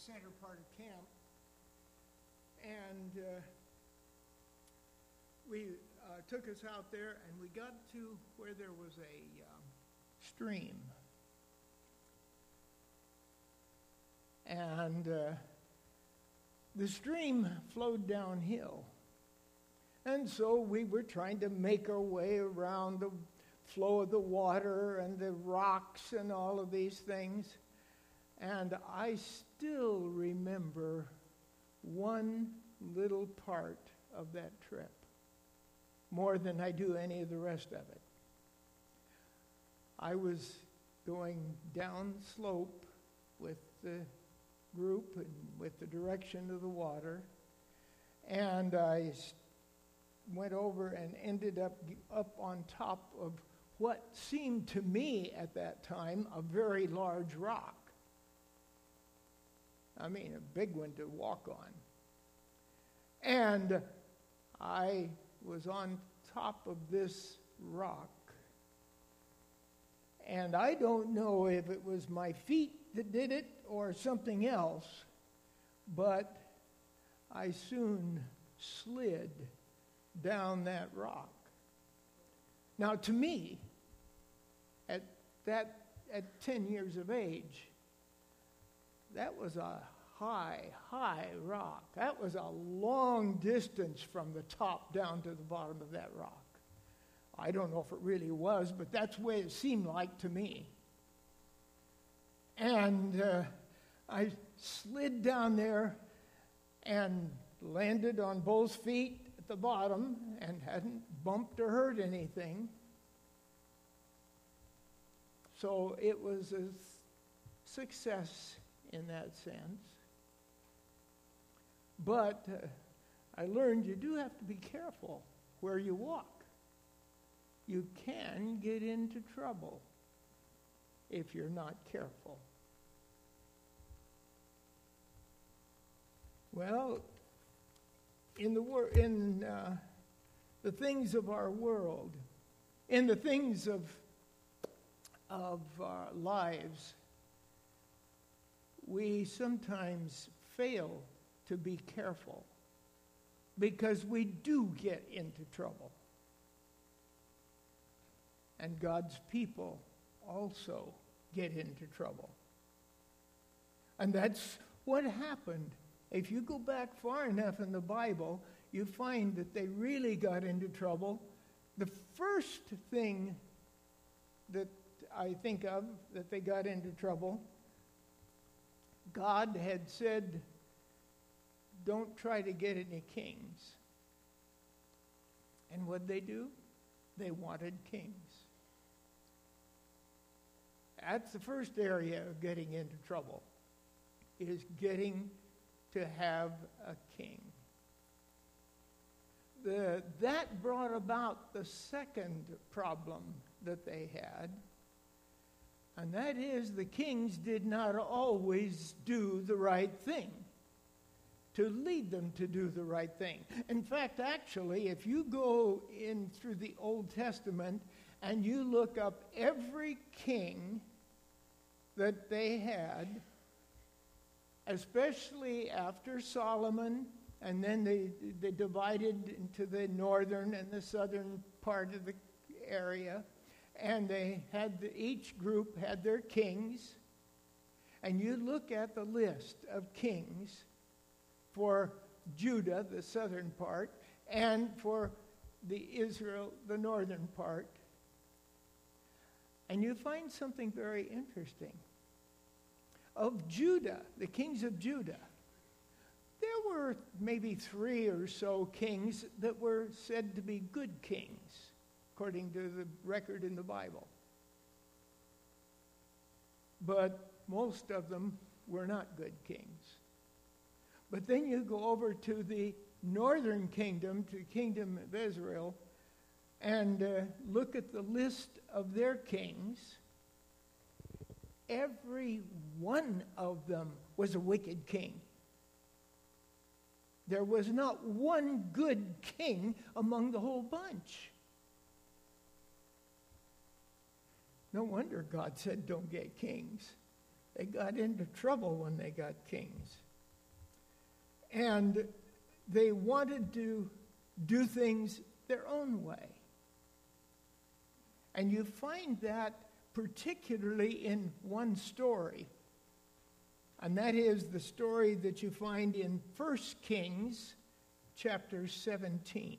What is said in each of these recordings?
center part of camp. And we took us out there, and we got to where there was a stream. And the stream flowed downhill. And so we were trying to make our way around the flow of the water and the rocks and all of these things. And I still remember one little part of that trip, more than I do any of the rest of it. I was going down slope with the group and with the direction of the water, and I went over and ended up on top of what seemed to me at that time a very large rock. I mean, a big one to walk on. And I was on top of this rock. And I don't know if it was my feet that did it or something else, but I soon slid down that rock. Now, to me, at 10 years of age, that was a high rock. That was a long distance from the top down to the bottom of that rock. I don't know if it really was, but that's the way it seemed like to me. And I slid down there and landed on both feet at the bottom and hadn't bumped or hurt anything. So it was a success in that sense. But I learned you do have to be careful where you walk. You can get into trouble if you're not careful. Well, in the things of our world, in the things of our lives, we sometimes fail to be careful because we do get into trouble. And God's people also get into trouble. And that's what happened. If you go back far enough in the Bible, you find that they really got into trouble. The first thing that I think of that they got into trouble, God had said, don't try to get any kings. And what did they do? They wanted kings. That's the first area of getting into trouble, is getting to have a king. That brought about the second problem that they had, and that is the kings did not always do the right thing to lead them to do the right thing. In fact, actually, if you go in through the Old Testament and you look up every king that they had, especially after Solomon, and then they divided into the northern and the southern part of the area, and they had each group had their kings, and you look at the list of kings for Judah, the southern part, and for Israel, the northern part, and you find something very interesting. Of Judah, the kings of Judah, there were maybe 3 or so kings that were said to be good kings, according to the record in the Bible. But most of them were not good kings. But then you go over to the northern kingdom, to the kingdom of Israel, and look at the list of their kings. Every one of them was a wicked king. There was not one good king among the whole bunch. No wonder God said, don't get kings. They got into trouble when they got kings. And they wanted to do things their own way. And you find that particularly in one story. And that is the story that you find in 1 Kings chapter 17.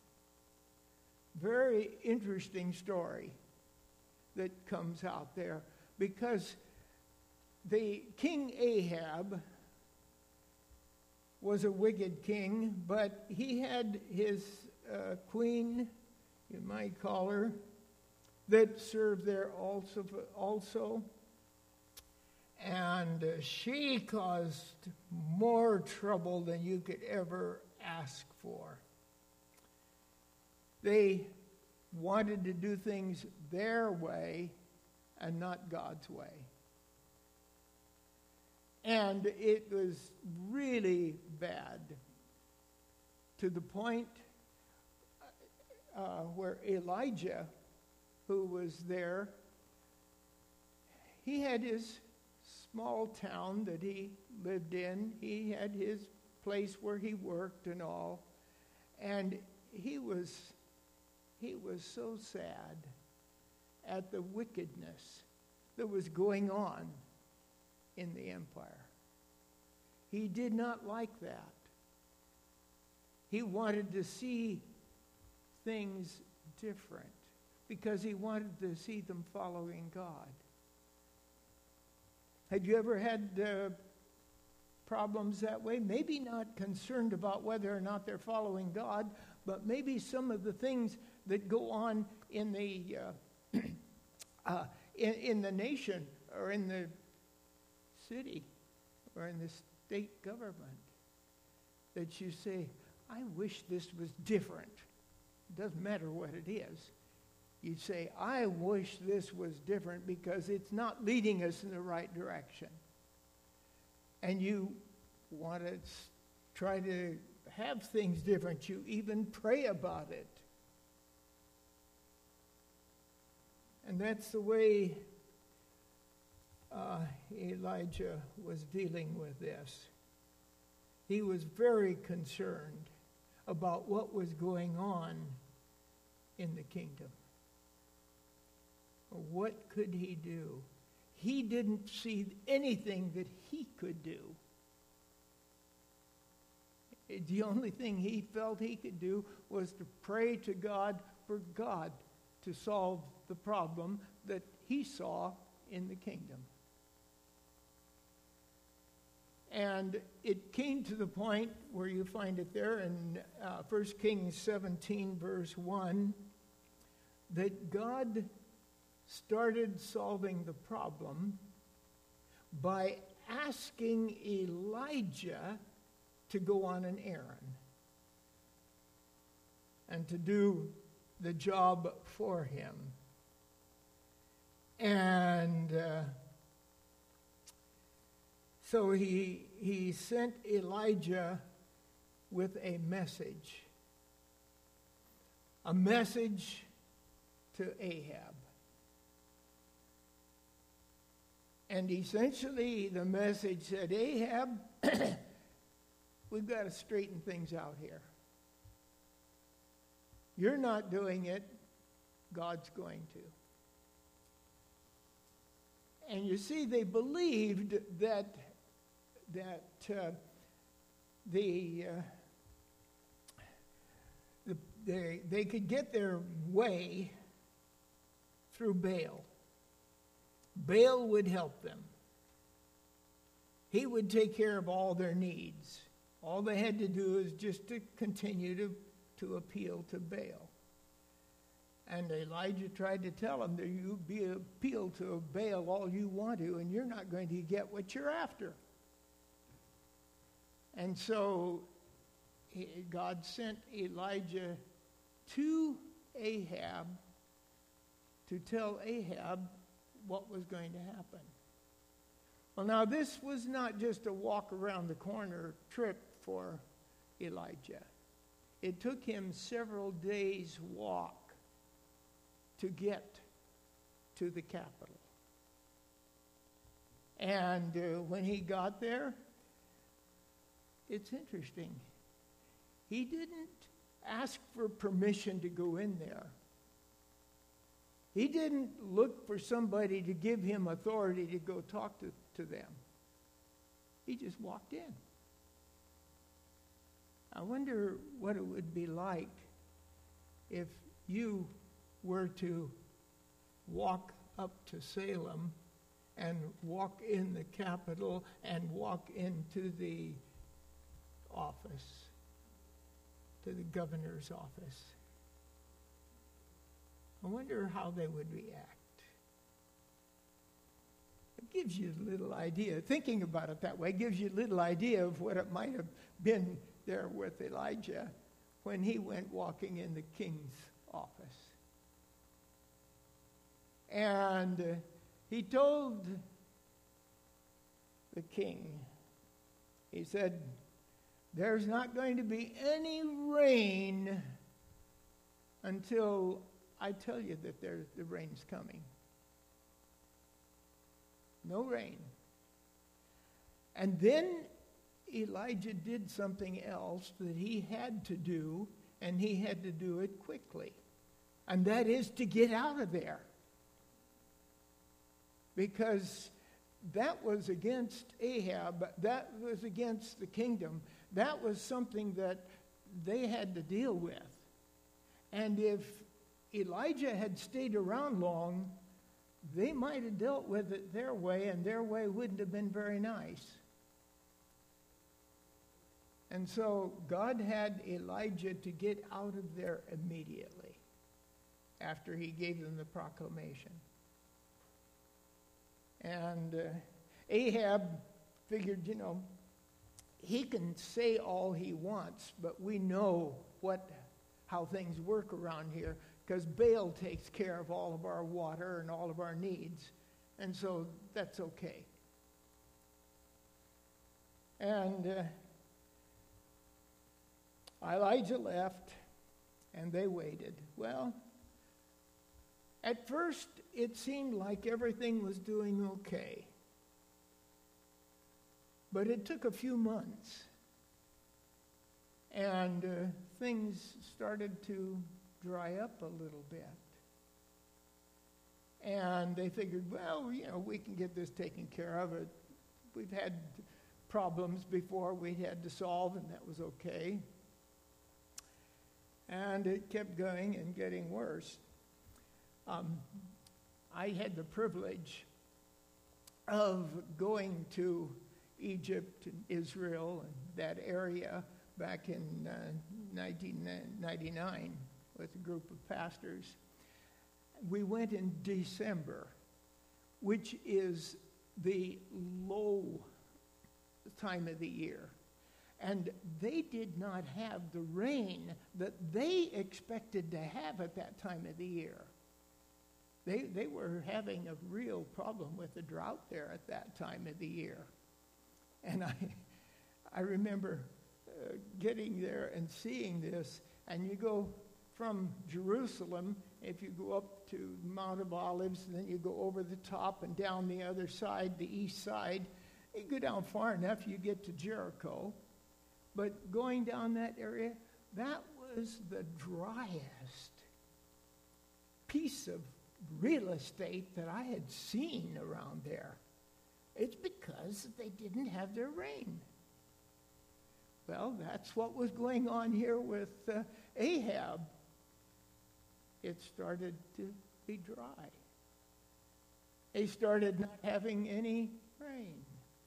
Very interesting story that comes out there, because the King Ahab was a wicked king, but he had his queen, you might call her, that served there also. And she caused more trouble than you could ever ask for. They wanted to do things their way and not God's way. And it was really bad, to the point where Elijah, who was there, he had his small town that he lived in. He had his place where he worked and all. And he was so sad at the wickedness that was going on in the empire. He did not like that. He wanted to see things different because he wanted to see them following God. Had you ever had problems that way? Maybe not concerned about whether or not they're following God, but maybe some of the things that go on in the in the nation or in the city or in the state government, that you say, I wish this was different. It doesn't matter what it is. You say, I wish this was different because it's not leading us in the right direction. And you want to try to have things different. You even pray about it. And that's the way Elijah was dealing with this. He was very concerned about what was going on in the kingdom. What could he do? He didn't see anything that he could do. The only thing he felt he could do was to pray to God for God to solve the problem that he saw in the kingdom. And it came to the point where you find it there in 1 Kings 17, verse 1, that God started solving the problem by asking Elijah to go on an errand and to do the job for him. And so he sent Elijah with a message to Ahab. And essentially the message said, Ahab, we've got to straighten things out here. You're not doing it, God's going to. And you see, they believed that they could get their way through Baal. Baal would help them. He would take care of all their needs. All they had to do is just to continue to appeal to Baal. And Elijah tried to tell him that you appeal to Baal all you want to, and you're not going to get what you're after. And so God sent Elijah to Ahab to tell Ahab what was going to happen. Well, now this was not just a walk around the corner trip for Elijah. It took him several days' walk to get to the capital. And when he got there, it's interesting. He didn't ask for permission to go in there. He didn't look for somebody to give him authority to go talk to them. He just walked in. I wonder what it would be like if you were to walk up to Salem and walk in the Capitol and walk into the office, to the governor's office. I wonder how they would react. It gives you a little idea. Thinking about it that way gives you a little idea of what it might have been there with Elijah when he went walking in the king's office. And he told the king, he said, there's not going to be any rain until I tell you that the rain's coming. No rain. And then Elijah did something else that he had to do, and he had to do it quickly. And that is to get out of there. Because that was against Ahab. That was against the kingdom. That was something that they had to deal with. And if Elijah had stayed around long, they might have dealt with it their way, and their way wouldn't have been very nice. And so God had Elijah to get out of there immediately after he gave them the proclamation. And Ahab figured, he can say all he wants, but we know how things work around here, because Baal takes care of all of our water and all of our needs. And so that's okay. And Elijah left, and they waited. Well, at first, it seemed like everything was doing okay. But it took a few months, and things started to dry up a little bit. And they figured, well, we can get this taken care of. We've had problems before we had to solve, and that was okay. And it kept going and getting worse. I had the privilege of going to Egypt and Israel and that area back in 1999 with a group of pastors. We went in December, which is the low time of the year. And they did not have the rain that they expected to have at that time of the year. They were having a real problem with the drought there at that time of the year. And I remember getting there and seeing this, and you go from Jerusalem, if you go up to Mount of Olives, and then you go over the top and down the other side, the east side. You go down far enough, you get to Jericho. But going down that area, that was the driest piece of real estate that I had seen around there. It's because they didn't have their rain. Well, that's what was going on here with Ahab. It started to be dry. They started not having any rain.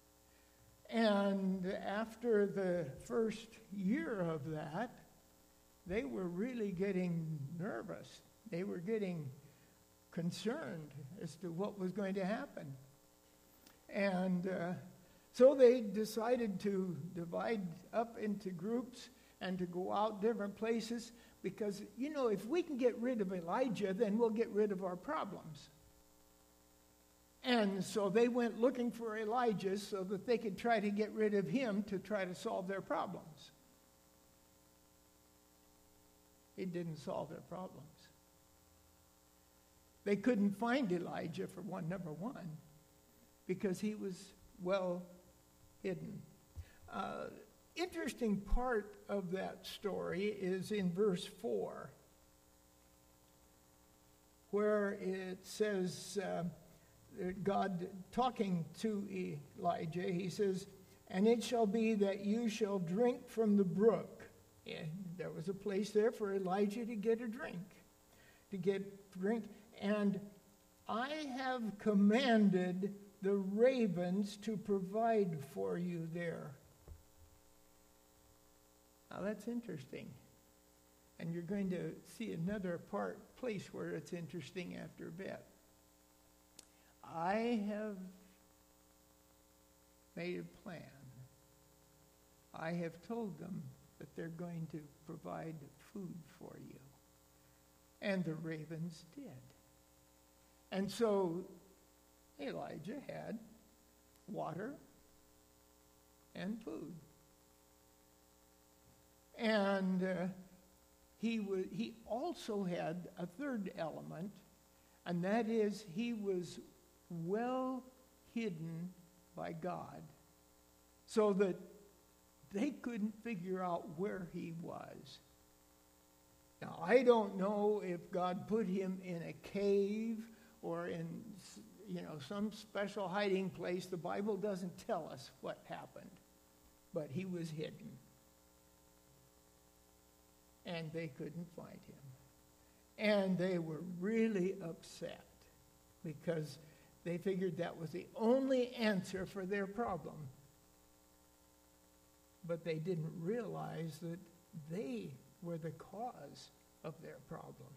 And after the first year of that, they were really getting nervous. They were getting concerned as to what was going to happen. And so they decided to divide up into groups and to go out different places because, if we can get rid of Elijah, then we'll get rid of our problems. And so they went looking for Elijah so that they could try to get rid of him to try to solve their problems. It didn't solve their problems. They couldn't find Elijah, for number one. because he was well hidden. Interesting part of that story is in verse 4, where it says, God talking to Elijah, he says, "And it shall be that you shall drink from the brook." And there was a place there for Elijah to get a drink, "And I have commanded the ravens to provide for you there." Now that's interesting. And you're going to see another place where it's interesting after a bit. I have made a plan. I have told them that they're going to provide food for you. And the ravens did. And so Elijah had water and food. And he also had a third element, and that is he was well hidden by God, so that they couldn't figure out where he was. Now, I don't know if God put him in a cave or in, some special hiding place. The Bible doesn't tell us what happened, but he was hidden. And they couldn't find him. And they were really upset because they figured that was the only answer for their problem. But they didn't realize that they were the cause of their problem.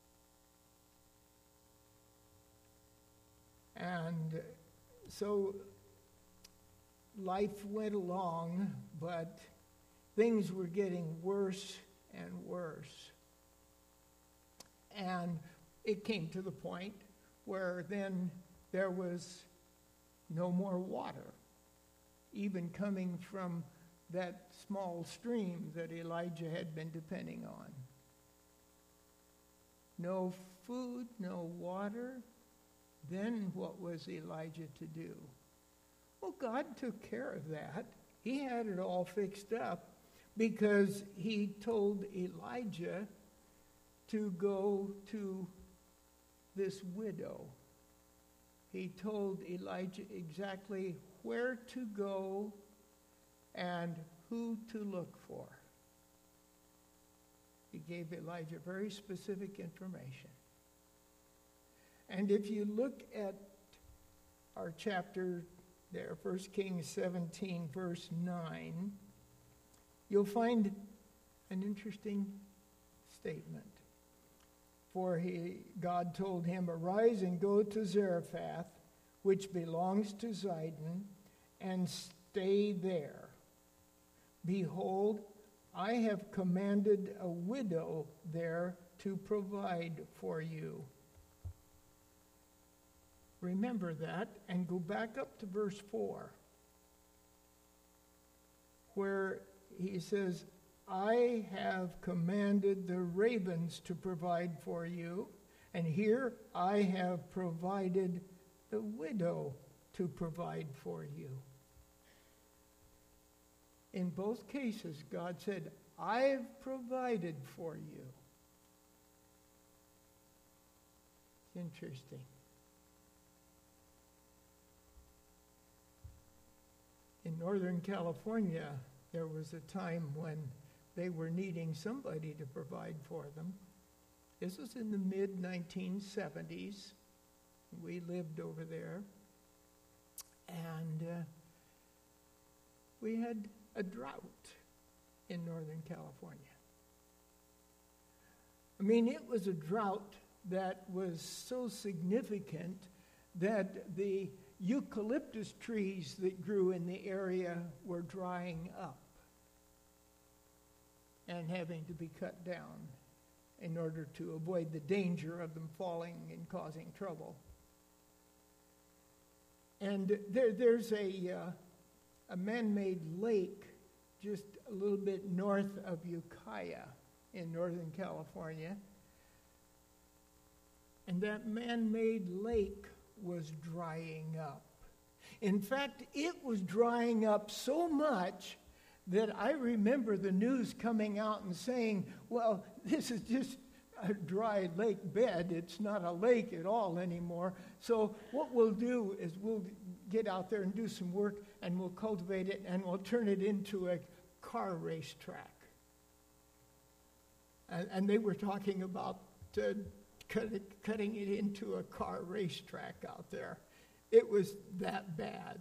And so life went along, but things were getting worse and worse. And it came to the point where then there was no more water, even coming from that small stream that Elijah had been depending on. No food, no water. Then what was Elijah to do? Well, God took care of that. He had it all fixed up, because he told Elijah to go to this widow. He told Elijah exactly where to go and who to look for. He gave Elijah very specific information. And if you look at our chapter there, 1 Kings 17, verse 9, you'll find an interesting statement. For God told him, "Arise and go to Zarephath, which belongs to Zidon, and stay there. Behold, I have commanded a widow there to provide for you." Remember that, and go back up to verse 4, where he says, "I have commanded the ravens to provide for you, and here I have provided the widow to provide for you." In both cases, God said, "I've provided for you." It's interesting. In Northern California, there was a time when they were needing somebody to provide for them. This was in the mid-1970s. We lived over there. And we had a drought in Northern California. I mean, it was a drought that was so significant that the eucalyptus trees that grew in the area were drying up and having to be cut down in order to avoid the danger of them falling and causing trouble. And there's a man-made lake just a little bit north of Ukiah in Northern California. And that man-made lake was drying up. In fact, it was drying up so much that I remember the news coming out and saying, well, this is just a dry lake bed. It's not a lake at all anymore. So what we'll do is we'll get out there and do some work, and we'll cultivate it, and we'll turn it into a car racetrack. And they were talking about cutting it into a car racetrack out there. It was that bad.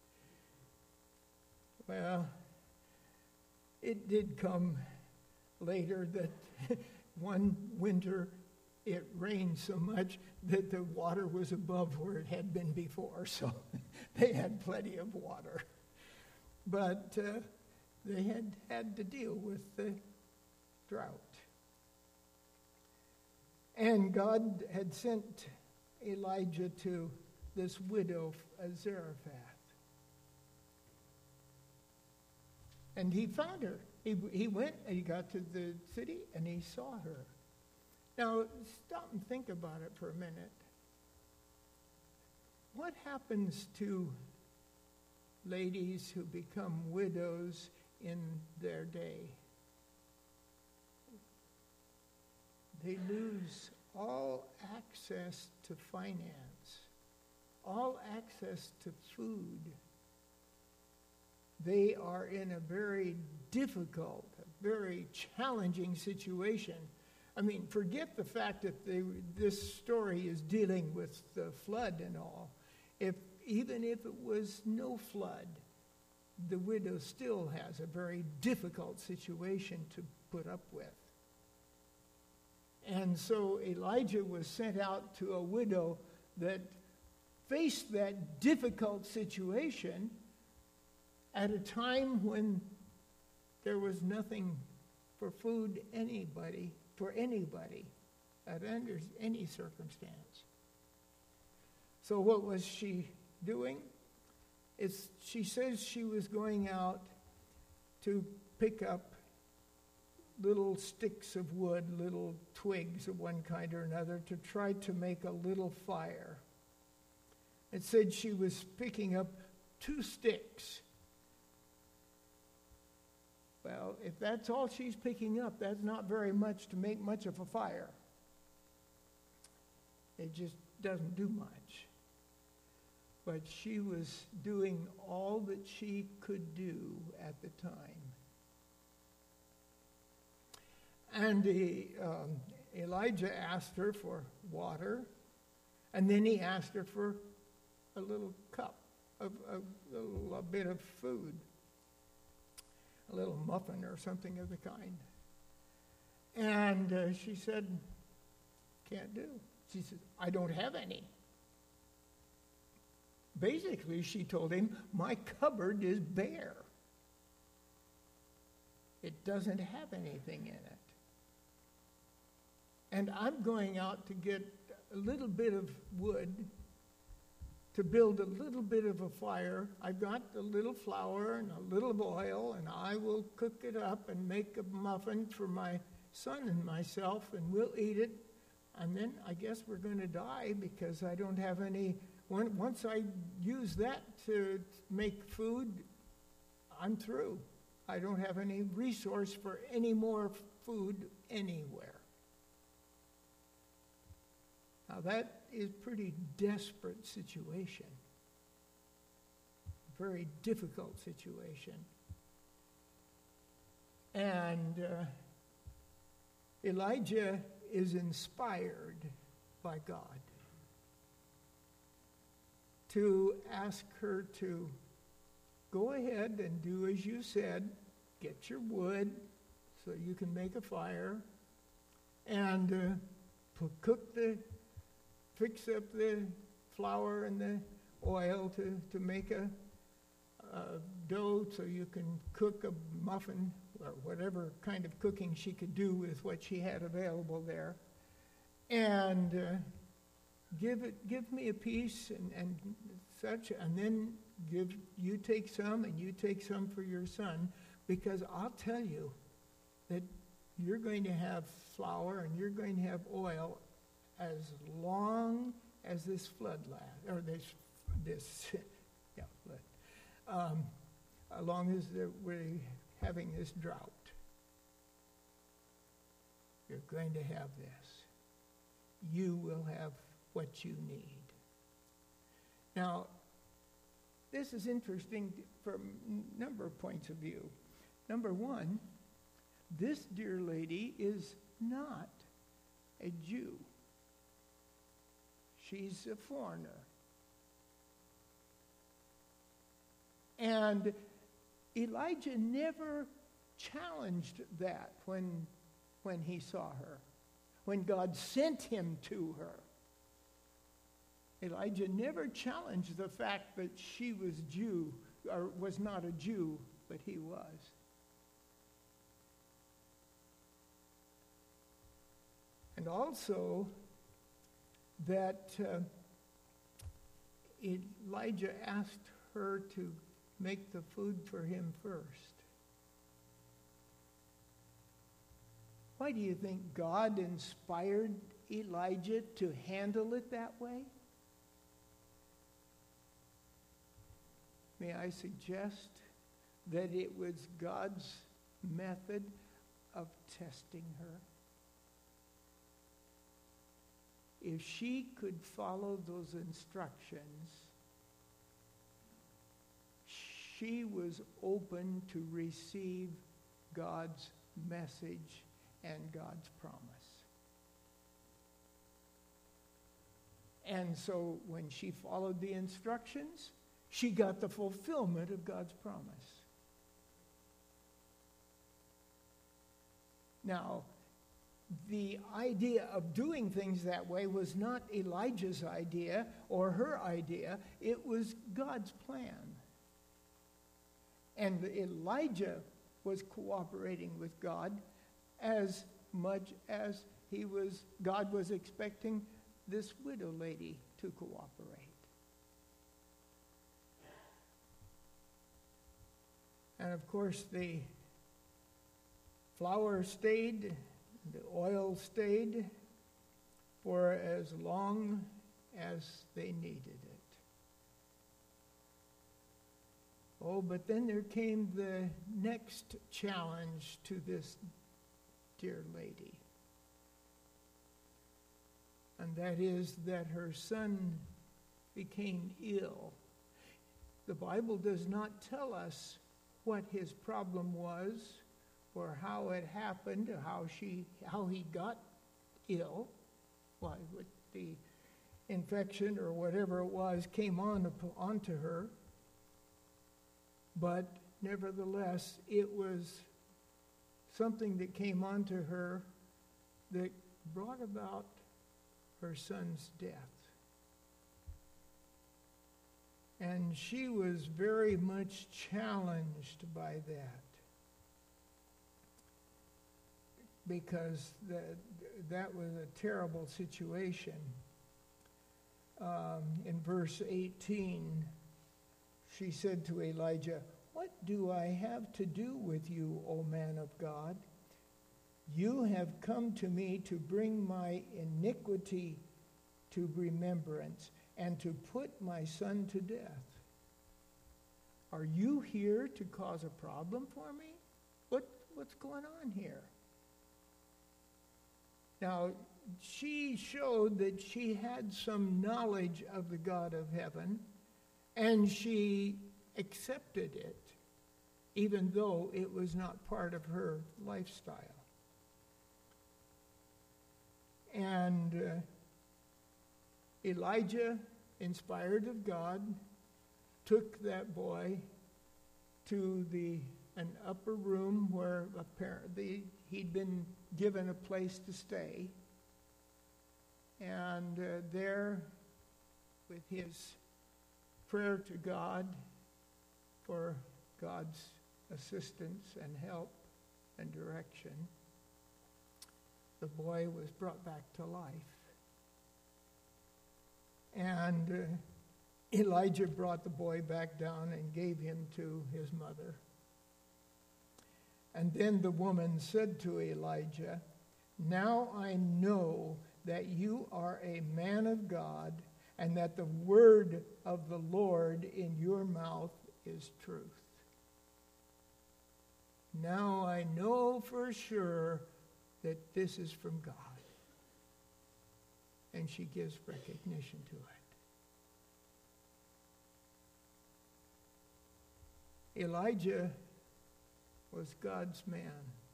Well, it did come later that one winter it rained so much that the water was above where it had been before, so they had plenty of water. But they had to deal with the drought. And God had sent Elijah to this widow of Zarephath. And he found her. He went and he got to the city and he saw her. Now, stop and think about it for a minute. What happens to ladies who become widows in their day? They lose all access to finance, all access to food. They are in a very difficult, very challenging situation. I mean, forget the fact that this story is dealing with the flood and all. Even if it was no flood, the widow still has a very difficult situation to put up with. And so Elijah was sent out to a widow that faced that difficult situation at a time when there was nothing for food for anybody under any circumstance. So what was she doing? She says she was going out to pick up little sticks of wood, little twigs of one kind or another, to try to make a little fire. It said she was picking up 2 sticks. Well, if that's all she's picking up, that's not very much to make much of a fire. It just doesn't do much. But she was doing all that she could do at the time. And Elijah asked her for water, and then he asked her for a little cup of a bit of food, a little muffin or something of the kind. And she said, can't do. She said, I don't have any. Basically, she told him, my cupboard is bare. It doesn't have anything in it. And I'm going out to get a little bit of wood to build a little bit of a fire. I've got a little flour and a little oil, and I will cook it up and make a muffin for my son and myself, and we'll eat it. And then I guess we're going to die because I don't have any. Once I use that to make food, I'm through. I don't have any resource for any more food anywhere. Now that is a pretty desperate situation. Very difficult situation. And Elijah is inspired by God to ask her to go ahead and do as you said, get your wood so you can make a fire, and fix up the flour and the oil to make a dough so you can cook a muffin or whatever kind of cooking she could do with what she had available there. And give me a piece and such, and then you take some and you take some for your son, because I'll tell you that you're going to have flour and you're going to have oil as long as this flood lasts, or this Yeah, as long as we're having this drought, you're going to have this. You will have what you need. Now, this is interesting from a number of points of view. Number one, this dear lady is not a Jew. She's a foreigner. And Elijah never challenged that when he saw her, when God sent him to her. Elijah never challenged the fact that she was Jew, or was not a Jew, but he was. And also that Elijah asked her to make the food for him first. Why do you think God inspired Elijah to handle it that way? May I suggest that it was God's method of testing her? If she could follow those instructions, she was open to receive God's message and God's promise. And so when she followed the instructions, she got the fulfillment of God's promise. Now, the idea of doing things that way was not Elijah's idea or her idea. It was God's plan. And Elijah was cooperating with God as much as God was expecting this widow lady to cooperate. And of course, the flour stayed, the oil stayed for as long as they needed it. Oh, but then there came the next challenge to this dear lady. And that is that her son became ill. The Bible does not tell us what his problem was or how it happened, how he got ill, why with the infection or whatever it was came onto her. But nevertheless, it was something that came onto her that brought about her son's death. And she was very much challenged by that, because that was a terrible situation. In verse 18, she said to Elijah, "What do I have to do with you, O man of God? You have come to me to bring my iniquity to remembrance and to put my son to death. Are you here to cause a problem for me? What's going on here?" Now, she showed that she had some knowledge of the God of heaven, and she accepted it, even though it was not part of her lifestyle. And Elijah, inspired of God, took that boy to an upper room where apparently he'd been given a place to stay. And there, with his prayer to God for God's assistance and help and direction, the boy was brought back to life. And Elijah brought the boy back down and gave him to his mother. And then the woman said to Elijah, "Now I know that you are a man of God and that the word of the Lord in your mouth is truth. Now I know for sure that this is from God. And she gives recognition to it. Elijah was God's man.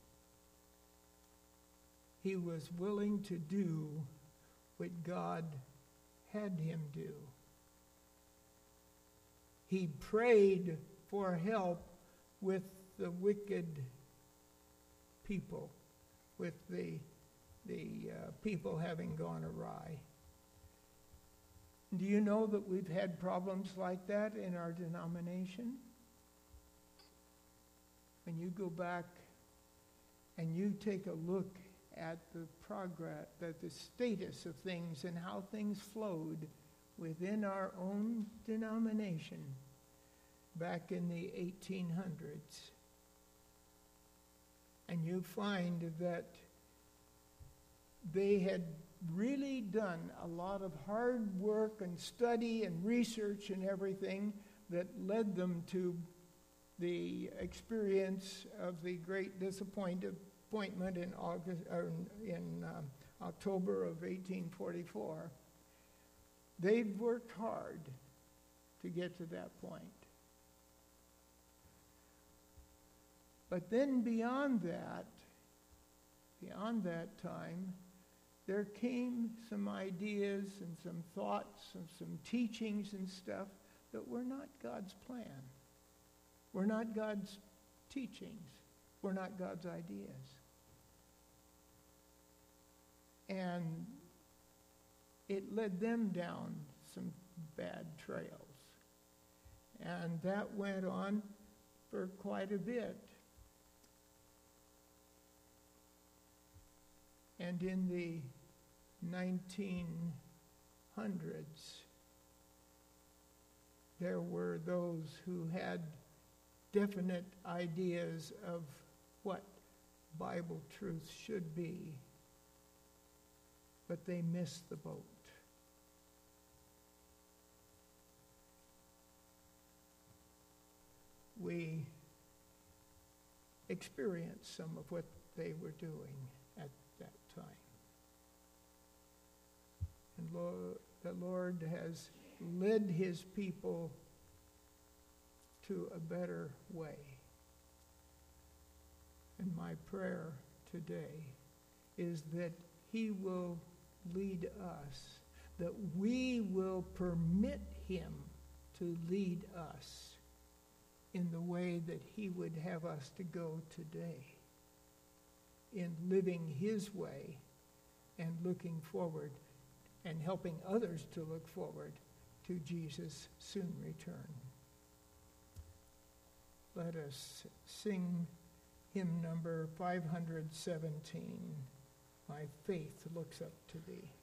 He was willing to do what God had him do. He prayed for help with the wicked people, with the people having gone awry. Do you know that we've had problems like that in our denomination? When you go back and you take a look at the progress, at the status of things and how things flowed within our own denomination back in the 1800s, and you find that they had really done a lot of hard work and study and research and everything that led them to the experience of the great disappointment in October of 1844. They've worked hard to get to that point. But then beyond that time, there came some ideas and some thoughts and some teachings and stuff that were not God's plan, were not God's teachings, were not God's ideas. And it led them down some bad trails. And that went on for quite a bit. And in the 1900s, there were those who had definite ideas of what Bible truth should be, but they missed the boat. We experienced some of what they were doing at that time. And the Lord has led his people to a better way. And my prayer today is that he will lead us, that we will permit him to lead us in the way that he would have us to go today, in living his way and looking forward and helping others to look forward to Jesus' soon return. Let us sing hymn number 517, My Faith Looks Up to Thee.